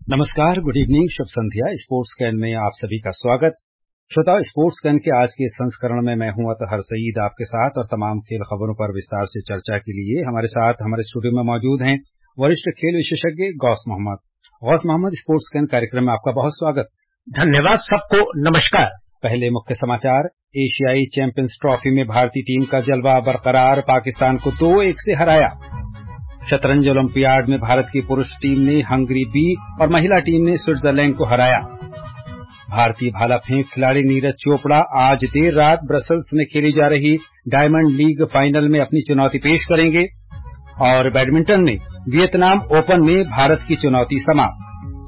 नमस्कार, good evening, शुभ संध्या। स्पोर्ट्स कैन में आप सभी का स्वागत। श्रोताओ, स्पोर्ट्स कैन के आज के संस्करण में मैं हूं अतहर सईद आपके साथ और तमाम खेल खबरों पर विस्तार से चर्चा के लिए हमारे साथ हमारे स्टूडियो में मौजूद हैं वरिष्ठ खेल विशेषज्ञ गौस मोहम्मद। गौस मोहम्मद, स्पोर्ट्स कैन कार्यक्रम में आपका बहुत स्वागत। धन्यवाद, सबको नमस्कार। पहले मुख्य समाचार। एशियाई चैंपियंस ट्रॉफी में भारतीय टीम का जलवा बरकरार, पाकिस्तान को 2-1 से हराया। शतरंज ओलंपियाड में भारत की पुरुष टीम ने हंगरी बी और महिला टीम ने स्विट्जरलैंड को हराया। भारतीय भाला फेंक खिलाड़ी नीरज चोपड़ा आज देर रात ब्रसल्स में खेली जा रही डायमंड लीग फाइनल में अपनी चुनौती पेश करेंगे। और बैडमिंटन में वियतनाम ओपन में भारत की चुनौती समाप्त।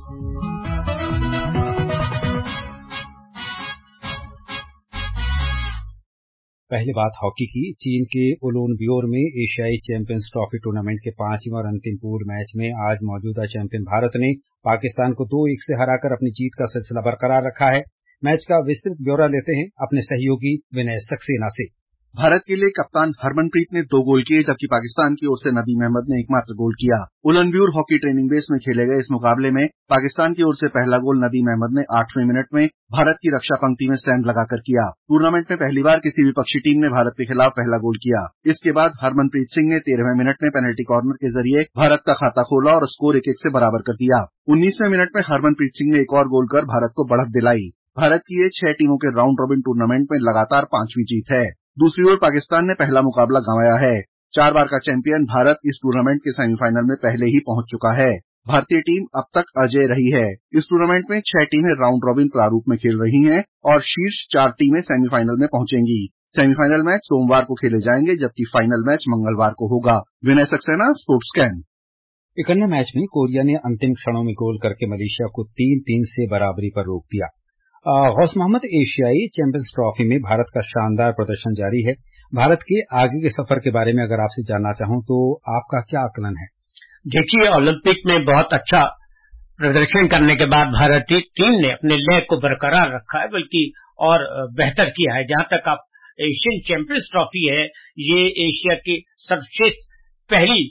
पहले बात हॉकी की। चीन के उलोनब्योर में एशियाई चैंपियंस ट्रॉफी टूर्नामेंट के 5वें और अंतिम पूल मैच में आज मौजूदा चैंपियन भारत ने पाकिस्तान को 2-1 से हराकर अपनी जीत का सिलसिला बरकरार रखा है। मैच का विस्तृत ब्यौरा लेते हैं अपने सहयोगी विनय सक्सेना से। भारत के लिए कप्तान हरमनप्रीत ने 2 गोल किए, जबकि पाकिस्तान की ओर से नदीम अहमद ने एकमात्र गोल किया। उलनब्योर हॉकी ट्रेनिंग बेस में खेले गए इस मुकाबले में पाकिस्तान की ओर से पहला गोल नदीम अहमद ने 8वें मिनट में भारत की रक्षा पंक्ति में सेंध लगाकर किया। टूर्नामेंट में पहली बार किसी विपक्षी टीम ने भारत के खिलाफ पहला गोल किया। इसके बाद हरमनप्रीत सिंह ने 13वें मिनट में पेनल्टी कॉर्नर के जरिए भारत का खाता खोला और स्कोर 1-1 से बराबर कर दिया। 19वें मिनट में हरमनप्रीत सिंह ने एक और गोल कर भारत को बढ़त दिलाई। भारत की ये 6 टीमों के राउंड रॉबिन टूर्नामेंट में लगातार 5वीं जीत है। दूसरी ओर पाकिस्तान ने पहला मुकाबला गंवाया है। 4 बार का चैंपियन भारत इस टूर्नामेंट के सेमीफाइनल में पहले ही पहुंच चुका है। भारतीय टीम अब तक अजेय रही है। इस टूर्नामेंट में 6 टीमें राउंड रॉबिन प्रारूप में खेल रही हैं और शीर्ष 4 टीमें सेमीफाइनल में पहुंचेंगी। सेमीफाइनल मैच सोमवार को खेले जाएंगे, जबकि फाइनल मैच मंगलवार को होगा। Vinay Saxena, sports can. एक अन्य मैच में कोरिया ने अंतिम क्षणों में गोल करके मलेशिया को 3-3 से बराबरी पर रोक दिया। गौस मोहम्मद, एशियाई चैंपियंस ट्रॉफी में भारत का शानदार प्रदर्शन जारी है। भारत के आगे के सफर के बारे में अगर आपसे जानना चाहूं तो आपका क्या आकलन है? देखिए, ओलंपिक में बहुत अच्छा प्रदर्शन करने के बाद भारतीय टीम ने अपने लय को बरकरार रखा है, बल्कि और बेहतर किया है। जहां तक आप एशियन चैंपियंस ट्रॉफी है, ये एशिया की सर्वश्रेष्ठ पहली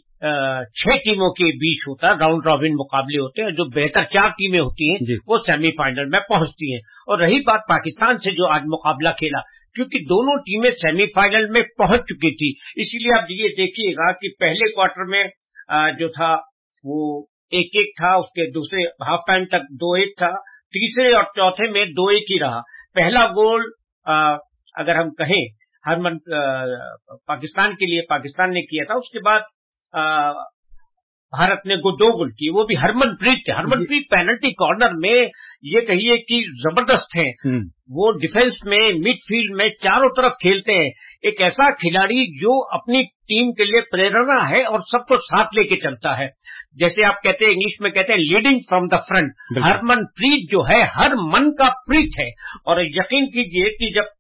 6 टीमों के बीच होता है। राउंड रॉबिन मुकाबले होते हैं। जो बेहतर 4 टीमें होती हैं वो सेमीफाइनल में पहुंचती हैं। और रही बात पाकिस्तान से जो आज मुकाबला खेला, क्योंकि दोनों टीमें सेमीफाइनल में पहुंच चुकी थी, इसीलिए आप ये देखिएगा कि पहले क्वार्टर में जो था वो 1-1 था, उसके दूसरे हाफ टाइम तक 2-1 था, तीसरे और चौथे में 2-1 ही रहा। पहला गोल अगर हम कहें पाकिस्तान के लिए पाकिस्तान ने किया था। उसके बाद भारत ने 2 गोल किए, वो भी हरमनप्रीत पेनल्टी कॉर्नर में ये कहिए कि जबरदस्त हैं। वो डिफेंस में, मिडफील्ड में, चारों तरफ खेलते हैं। एक ऐसा खिलाड़ी जो अपनी टीम के लिए प्रेरणा है और सबको साथ लेके चलता है। जैसे आप कहते हैं, इंग्लिश में कहते हैं leading from the front. Harmanpreet जो है हर मन का प्रीत है। और यकीन कीजिए कि जब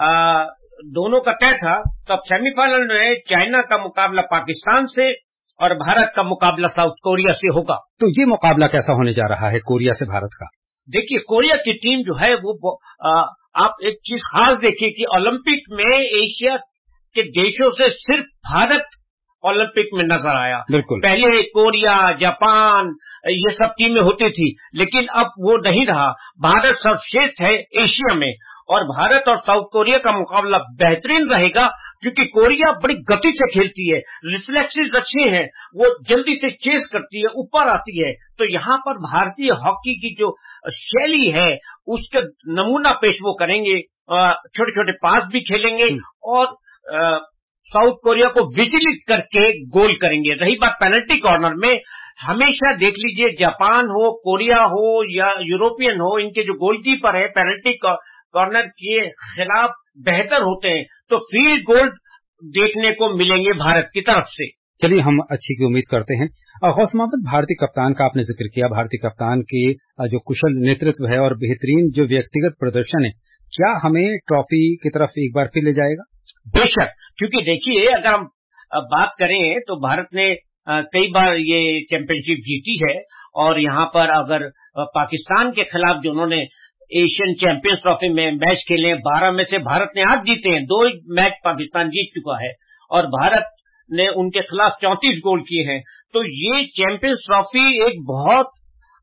दोनों का तय था, तब सेमीफाइनल में चाइना का मुकाबला पाकिस्तान से और भारत का मुकाबला साउथ कोरिया से होगा। तो ये मुकाबला कैसा होने जा रहा है कोरिया से भारत का? देखिए, कोरिया की टीम जो है वो आप एक चीज खास देखिए कि ओलंपिक में एशिया के देशों से सिर्फ भारत ओलंपिक में नजर आया। पहले कोरिया, जापान, ये सब टीमें होती थी, लेकिन अब वो नहीं रहा। भारत सर्वश्रेष्ठ है एशिया में और भारत और साउथ कोरिया का मुकाबला बेहतरीन रहेगा, क्योंकि कोरिया बड़ी गति से खेलती है, रिफ्लेक्सेस अच्छे हैं, वो जल्दी से चेस करती है, ऊपर आती है। तो यहाँ पर भारतीय हॉकी की जो शैली है उसका नमूना पेश वो करेंगे। छोटे छोटे पास भी खेलेंगे और साउथ कोरिया को विचलित करके गोल करेंगे। रही बात पेनल्टी कॉर्नर में, हमेशा देख लीजिए, जापान हो, कोरिया हो या यूरोपियन हो, इनके जो गोलकीपर है पेनल्टी कॉर्नर के खिलाफ बेहतर होते हैं। तो फील्ड गोल देखने को मिलेंगे भारत की तरफ से। चलिए, हम अच्छी की उम्मीद करते हैं। गौस मोहम्मद, भारतीय कप्तान का आपने जिक्र किया। भारतीय कप्तान के जो कुशल नेतृत्व है और बेहतरीन जो व्यक्तिगत प्रदर्शन है, क्या हमें ट्रॉफी की तरफ एक बार फिर ले जाएगा? बेशक, क्योंकि देखिए, अगर हम बात करें तो भारत ने कई बार ये चैंपियनशिप जीती है। और यहाँ पर अगर पाकिस्तान के खिलाफ जो उन्होंने एशियन चैंपियंस ट्रॉफी में मैच खेले, 12 में से भारत ने 8 जीते हैं। 2 मैच पाकिस्तान जीत चुका है और भारत ने उनके खिलाफ 34 गोल किए हैं। तो ये चैंपियंस ट्रॉफी एक बहुत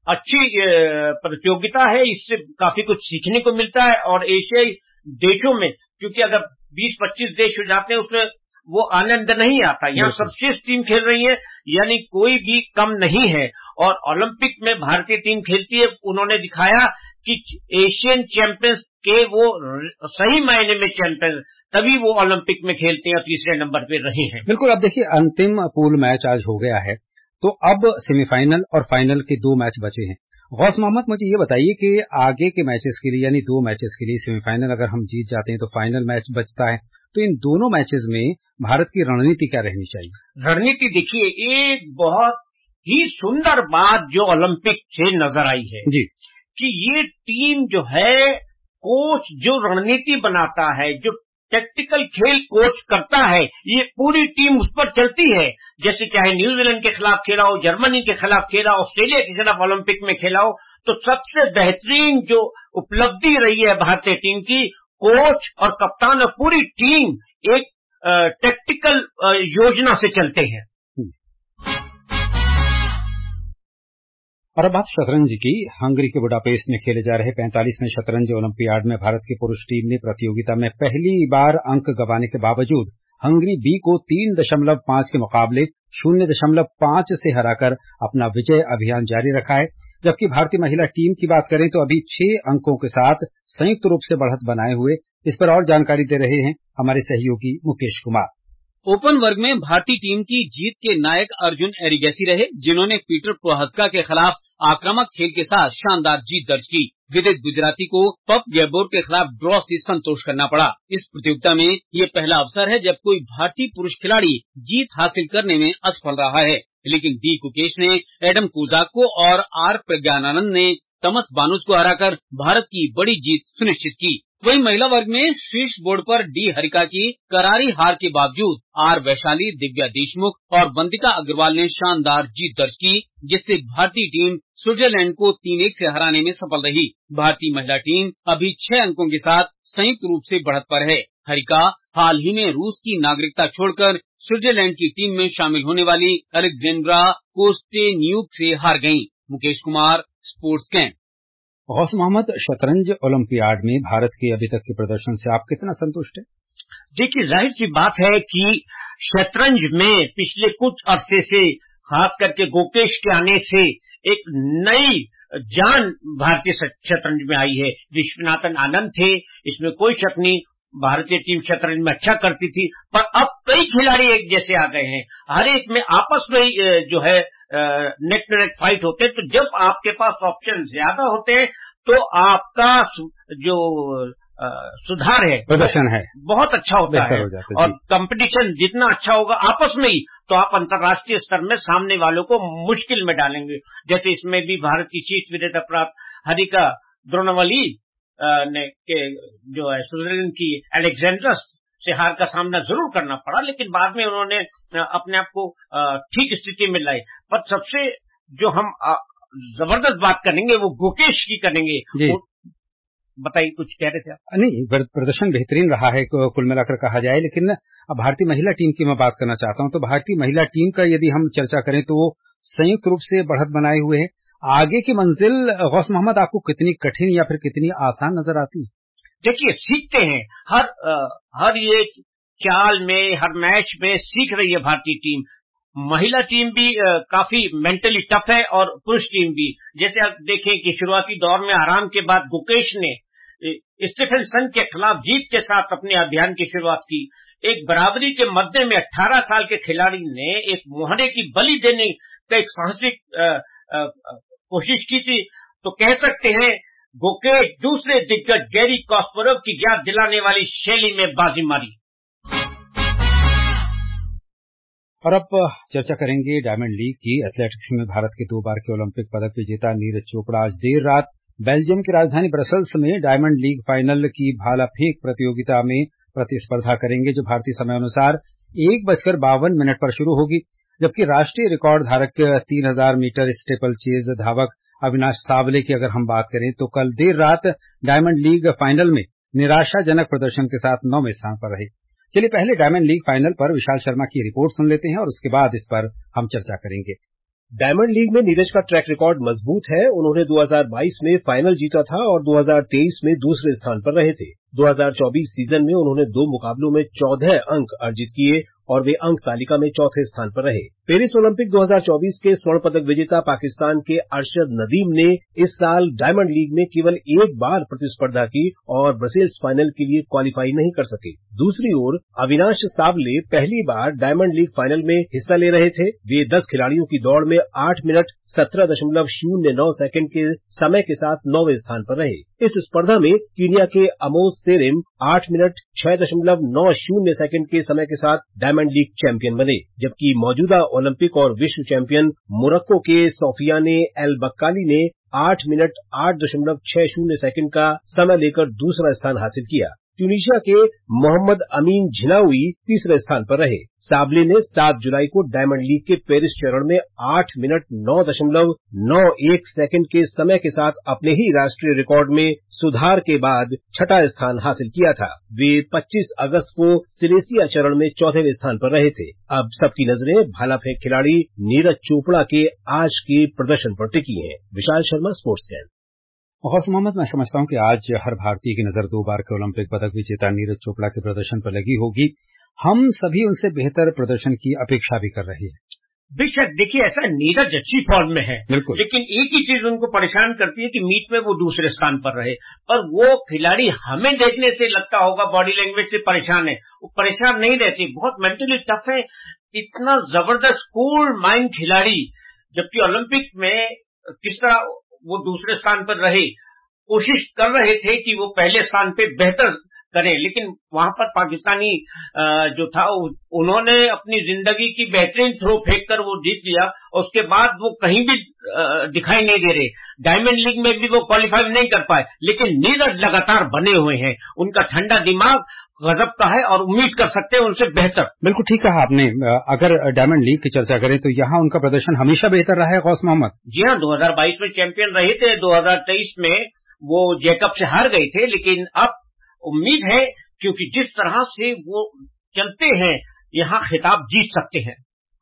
अच्छी प्रतियोगिता है, इससे काफी कुछ सीखने को मिलता है। और एशियाई देशों में क्योंकि अगर 20-25 देश हो जाते हैं उसमें वो आनंद नहीं आता। यहाँ सर्वश्रेष्ठ टीम खेल रही है, यानी कोई भी कम नहीं है। और ओलंपिक में भारतीय टीम खेलती है, उन्होंने दिखाया कि एशियन चैंपियंस के वो सही मायने में चैंपियन, तभी वो ओलंपिक में खेलते हैं और तीसरे नंबर पे रहे हैं। बिल्कुल। अब देखिए, अंतिम पूल मैच आज हो गया है, तो अब सेमीफाइनल और फाइनल के 2 मैच बचे हैं। गौस मोहम्मद, मुझे ये बताइए कि आगे के मैचेस के लिए, यानी 2 मैचेस के लिए, सेमीफाइनल अगर हम जीत जाते हैं तो फाइनल मैच बचता है, तो इन दोनों मैचेस में भारत की रणनीति क्या रहनी चाहिए? रणनीति देखिए, एक बहुत ही सुंदर बात जो ओलंपिक से नजर आई है जी, कि ये टीम जो है, कोच जो रणनीति बनाता है, जो टैक्टिकल खेल कोच करता है, ये पूरी टीम उस पर चलती है। जैसे चाहे न्यूजीलैंड के खिलाफ खेला हो, जर्मनी के खिलाफ खेला हो, ऑस्ट्रेलिया के खिलाफ ओलंपिक में खेला हो, तो सबसे बेहतरीन जो उपलब्धि रही है भारतीय टीम की, कोच और कप्तान और पूरी टीम एक टैक्टिकल योजना से चलते हैं। और अब बात शतरंज की। हंगरी के बुडापेस्ट में खेले जा रहे 45वें शतरंज ओलंपियाड में भारत की पुरुष टीम ने प्रतियोगिता में पहली बार अंक गंवाने के बावजूद हंगरी बी को 3.5 के मुकाबले 0.5 से हराकर अपना विजय अभियान जारी रखा है। जबकि भारतीय महिला टीम की बात करें तो अभी 6 अंकों के साथ संयुक्त रूप से बढ़त बनाए हुए। इस पर और जानकारी दे रहे हैं हमारे सहयोगी मुकेश कुमार। ओपन वर्ग में भारतीय टीम की जीत के नायक अर्जुन एरिगैसी रहे, जिन्होंने पीटर प्रोहात्स्का के खिलाफ आक्रामक खेल के साथ शानदार जीत दर्ज की। विदित गुजराती को पप गैबोर के खिलाफ ड्रॉ से संतोष करना पड़ा। इस प्रतियोगिता में ये पहला अवसर है जब कोई भारतीय पुरुष खिलाड़ी जीत हासिल करने में असफल रहा है, लेकिन डी कुकेश ने एडम कोजाक को और आर प्रज्ञानंद ने तमस बानुज को हराकर भारत की बड़ी जीत सुनिश्चित की। वहीं महिला वर्ग में शीर्ष बोर्ड पर डी हरिका की करारी हार के बावजूद आर वैशाली, दिव्या देशमुख और वंदिका अग्रवाल ने शानदार जीत दर्ज की, जिससे भारतीय टीम स्विट्जरलैंड को 3-1 से हराने में सफल रही। भारतीय महिला टीम अभी 6 अंकों के साथ संयुक्त रूप से बढ़त पर है। हरिका हाल ही में रूस की नागरिकता छोड़कर स्विट्जरलैंड की टीम में शामिल होने वाली अलेक्जेंड्रा कोस्टेन्यूक से हार गयी। Mukesh Kumar, sports camp. गौस मोहम्मद, शतरंज ओलंपियाड में भारत के अभी तक के प्रदर्शन से आप कितना संतुष्ट हैं? देखिए, जाहिर सी बात है कि शतरंज में पिछले कुछ अरसे से, खास करके गुकेश के आने से, एक नई जान भारतीय शतरंज में आई है। विश्वनाथन आनंद थे, इसमें कोई शक नहीं, भारतीय टीम शतरंज में अच्छा करती थी, पर अब कई खिलाड़ी एक जैसे आ गए हैं, हर एक में आपस में जो है नेक टू नेक फाइट होते हैं। तो जब आपके पास ऑप्शन ज्यादा होते हैं तो आपका जो सुधार है, प्रदर्शन है, बहुत अच्छा होता है। और कंपटीशन जितना अच्छा होगा आपस में ही, तो आप अंतर्राष्ट्रीय स्तर में सामने वालों को मुश्किल में डालेंगे। जैसे इसमें भी भारत की शीर्ष विजेता प्राप्त हरिका द्रोणावली ने के जो है स्विट्जरलैंड की अलेक्जेंड्रस से हार का सामना जरूर करना पड़ा, लेकिन बाद में उन्होंने अपने आप को ठीक स्थिति में लाई। पर सबसे जो हम जबरदस्त बात करेंगे वो गुकेश की करेंगे। बताइए, कुछ कह रहे थे आप? नहीं, प्रदर्शन बेहतरीन रहा है कुल मिलाकर कहा जाए, लेकिन अब भारतीय महिला टीम की मैं बात करना चाहता हूं। तो भारतीय महिला टीम का यदि हम चर्चा करें तो वो संयुक्त रूप से बढ़त बनाए हुए है। आगे की मंजिल गौस मोहम्मद आपको कितनी कठिन या फिर कितनी आसान नजर आती है? देखिए, सीखते हैं हर ये चाल में, हर मैच में सीख रही है भारतीय टीम। महिला टीम भी काफी मेंटली टफ है और पुरुष टीम भी। जैसे आप देखें कि शुरुआती दौर में आराम के बाद गुकेश ने स्टीफनसन के खिलाफ जीत के साथ अपने अभियान की शुरुआत की। एक बराबरी के मध्य में 18 साल के खिलाड़ी ने एक मुहाने की बलि देने का एक साहसिक कोशिश की थी। तो कह सकते हैं गुकेश दूसरे दिग्गज गैरी कास्परोव की याद दिलाने वाली शैली में बाजी मारी। और अब चर्चा करेंगे डायमंड लीग की। एथलेटिक्स में भारत के 2 बार के ओलंपिक पदक विजेता नीरज चोपड़ा आज देर रात बेल्जियम की राजधानी ब्रसल्स में डायमंड लीग फाइनल की भाला फेंक प्रतियोगिता में प्रतिस्पर्धा करेंगे, जो भारतीय समय अनुसार 1:52 पर शुरू होगी। जबकि राष्ट्रीय रिकॉर्ड धारक 3000 मीटर स्टेपल चेज धावक अविनाश सावले की अगर हम बात करें तो कल देर रात डायमंड लीग फाइनल में निराशाजनक प्रदर्शन के साथ 9वें स्थान पर रहे। चलिए पहले डायमंड लीग फाइनल पर विशाल शर्मा की रिपोर्ट सुन लेते हैं और उसके बाद इस पर हम चर्चा करेंगे। डायमंड लीग में नीरज का ट्रैक रिकॉर्ड मजबूत है। उन्होंने 2022 में फाइनल जीता था और 2023 में दूसरे स्थान पर रहे थे। 2024 सीजन में उन्होंने 2 मुकाबलों में 14 अंक अर्जित किए और वे अंक तालिका में चौथे स्थान पर रहे। पेरिस ओलंपिक 2024 के स्वर्ण पदक विजेता पाकिस्तान के अरशद नदीम ने इस साल डायमंड लीग में केवल एक बार प्रतिस्पर्धा की और ब्रसेल्स फाइनल के लिए क्वालिफाई नहीं कर सके। दूसरी ओर अविनाश सावले पहली बार डायमंड लीग फाइनल में हिस्सा ले रहे थे। वे 10 खिलाड़ियों की दौड़ में 8 मिनट 17.09 सेकंड के समय के साथ 9वें स्थान पर रहे। इस स्पर्धा में कीनिया के अमोस सेरेम 8 मिनट 6.90 सेकंड के समय के साथ डायमंड लीग चैंपियन बने, जबकि मौजूदा ओलंपिक और विश्व चैंपियन मोरक्को के सोफियाने एल बक्काली ने 8 मिनट 8.60 सेकंड का समय लेकर दूसरा स्थान हासिल किया। ट्यूनीशिया के मोहम्मद अमीन झिनावी तीसरे स्थान पर रहे। साबले ने 7 जुलाई को डायमंड लीग के पेरिस चरण में 8 मिनट 9.91 सेकंड के समय के साथ अपने ही राष्ट्रीय रिकॉर्ड में सुधार के बाद छठा स्थान हासिल किया था। वे 25 अगस्त को सिलेसिया चरण में चौथे स्थान पर रहे थे। अब सबकी नजरें भाला फेंक खिलाड़ी नीरज चोपड़ा के आज के प्रदर्शन पर टिकी हैं। Vishal Sharma, sports desk. गौस मोहम्मद, मैं समझता हूं कि आज हर भारतीय की नजर 2 बार के ओलंपिक पदक विजेता नीरज चोपड़ा के प्रदर्शन पर लगी होगी। हम सभी उनसे बेहतर प्रदर्शन की अपेक्षा भी कर रहे हैं। बेशक, देखिए, ऐसा नीरज अच्छी फॉर्म में है, लेकिन एक ही चीज उनको परेशान करती है कि मीट में वो दूसरे स्थान पर रहे। पर वो खिलाड़ी हमें देखने से लगता होगा बॉडी लैंग्वेज से परेशान है, वो परेशान नहीं रहती, बहुत मेंटली टफ है। इतना जबरदस्त कूल माइंड खिलाड़ी, जबकि ओलंपिक में किस तरह वो दूसरे स्थान पर रहे, कोशिश कर रहे थे कि वो पहले स्थान पे बेहतर करें, लेकिन वहां पर पाकिस्तानी जो था उन्होंने अपनी जिंदगी की बेहतरीन थ्रो फेंक कर वो जीत लिया और उसके बाद वो कहीं भी दिखाई नहीं दे रहे। डायमंड लीग में भी वो क्वालिफाई नहीं कर पाए, लेकिन नीरज लगातार बने हुए हैं। उनका ठंडा दिमाग गजब का है और उम्मीद कर सकते हैं उनसे बेहतर। बिल्कुल ठीक कहा आपने। अगर डायमंड लीग की चर्चा करें तो यहाँ उनका प्रदर्शन हमेशा बेहतर रहा है। गौस मोहम्मद जी हाँ, 2022 में चैंपियन रहे थे, 2023 में वो जैकब से हार गए थे, लेकिन अब उम्मीद है क्योंकि जिस तरह से वो चलते हैं यहाँ खिताब जीत सकते हैं।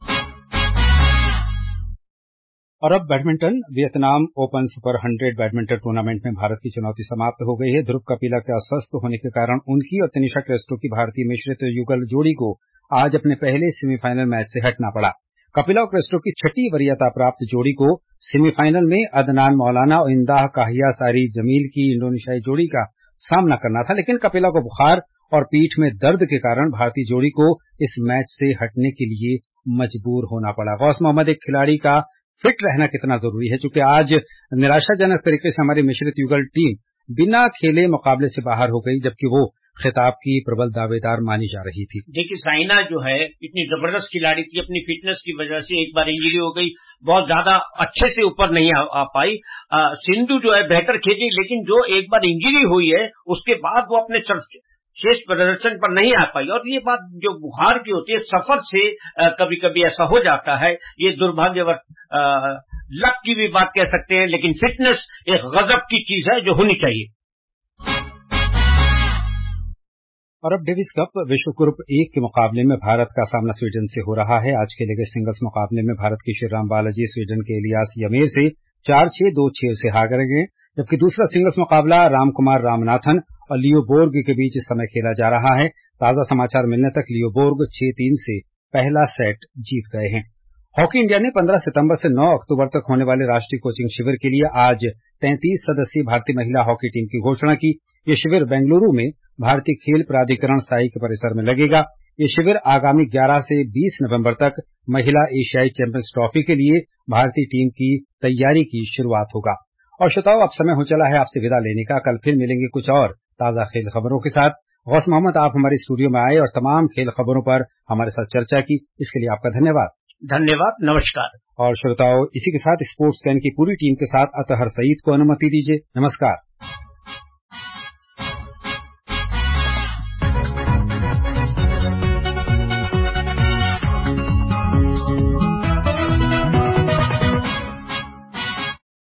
और अब badminton. Vietnam open super 100 badminton tournament में भारत की चुनौती समाप्त हो गई है। ध्रुव कपिला के अस्वस्थ होने के कारण उनकी और तनिषा क्रेस्टो की भारतीय मिश्रित युगल जोड़ी को आज अपने पहले सेमीफाइनल मैच से हटना पड़ा। कपिला और क्रेस्टो की 6ठी वरीयता प्राप्त जोड़ी को सेमीफाइनल में अदनान मौलाना और इंदाह काहिया सारी जमील की इंडोनेशियाई जोड़ी का सामना करना था, लेकिन कपिला को बुखार और पीठ में दर्द के कारण भारतीय जोड़ी को इस मैच से हटने के लिए मजबूर होना पड़ा। गौस मोहम्मद, एक खिलाड़ी का फिट रहना कितना जरूरी है, क्योंकि आज निराशाजनक तरीके से हमारी मिश्रित युगल टीम बिना खेले मुकाबले से बाहर हो गई, जबकि वो खिताब की प्रबल दावेदार मानी जा रही थी। देखिए, साइना जो है इतनी जबरदस्त खिलाड़ी थी, अपनी फिटनेस की वजह से एक बार इंजरी हो गई, बहुत ज्यादा अच्छे से ऊपर नहीं आ पाई। सिंधु जो है बेहतर खेली, लेकिन जो एक बार इंजरी हुई है उसके बाद वो अपने शेष प्रदर्शन पर नहीं आ पाई। और ये बात जो बुखार की होती है, सफर से कभी कभी ऐसा हो जाता है, ये दुर्भाग्यवश लक की भी बात कह सकते हैं, लेकिन फिटनेस एक गजब की चीज है जो होनी चाहिए। और अब डेविस कप विश्व ग्रुप 1 के मुकाबले में भारत का सामना स्वीडन से हो रहा है। आज खेले गए सिंगल्स मुकाबले में भारत के श्रीराम बालाजी स्वीडन के इलियास यमीर से 4-6, 2-6 से हार गए, जबकि दूसरा सिंगल्स मुकाबला रामकुमार रामनाथन और लियो बोर्ग के बीच इस समय खेला जा रहा है। ताजा समाचार मिलने तक लियो बोर्ग 6-3 से पहला सेट जीत गए हैं। हॉकी इंडिया ने 15 सितंबर से 9 अक्टूबर तक होने वाले राष्ट्रीय कोचिंग शिविर के लिए आज 33 सदस्यीय भारतीय महिला हॉकी टीम की घोषणा की। ये शिविर बेंगलुरु में भारतीय खेल प्राधिकरण साई के परिसर में लगेगा। ये शिविर आगामी 11 से 20 नवंबर तक महिला एशियाई चैंपियंस ट्रॉफी के लिए भारतीय टीम की तैयारी की शुरुआत होगा। और श्रोताओं, अब समय हो चला है आपसे विदा लेने का। कल फिर मिलेंगे कुछ और ताजा खेल खबरों के साथ। गौस मोहम्मद, आप हमारे स्टूडियो में आए और तमाम खेल खबरों पर हमारे साथ चर्चा की, इसके लिए आपका धन्यवाद। धन्यवाद, नमस्कार। और श्रोताओं, इसी के साथ स्पोर्ट्स कैन की पूरी टीम के साथ अतहर सईद को अनुमति दीजिए। नमस्कार।